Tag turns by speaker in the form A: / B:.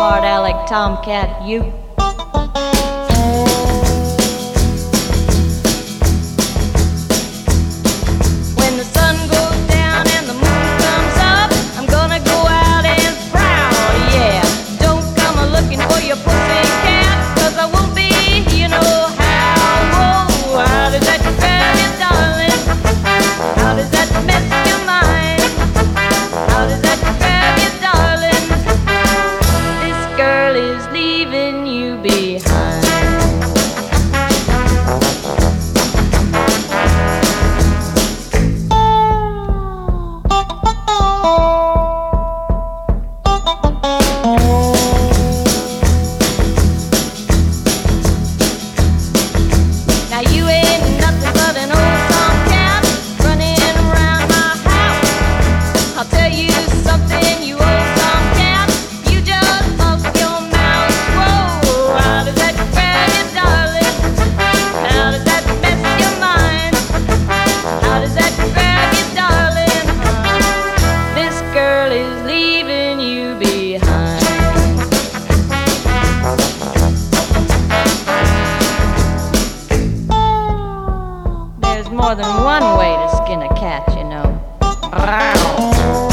A: smart aleck tomcat, you. When the sun goes down and the moon comes up, I'm gonna go out and prowl, yeah. Don't come a-looking for your pussy cat, 'cause I won't be, you know how. Whoa, how does that grab you, darling? How does that mess your mind? How does that grab you, darling? This girl is leaving you behind. Now you ain't nothing but an old tomcat running around my house. I'll tell you something, you old tomcat, you just off your mouth. Whoa, how does that grab you, darling? How does that mess your mind? How does that grab you, darling? This girl is leaving you behind. There's more than one way to skin a cat, you know.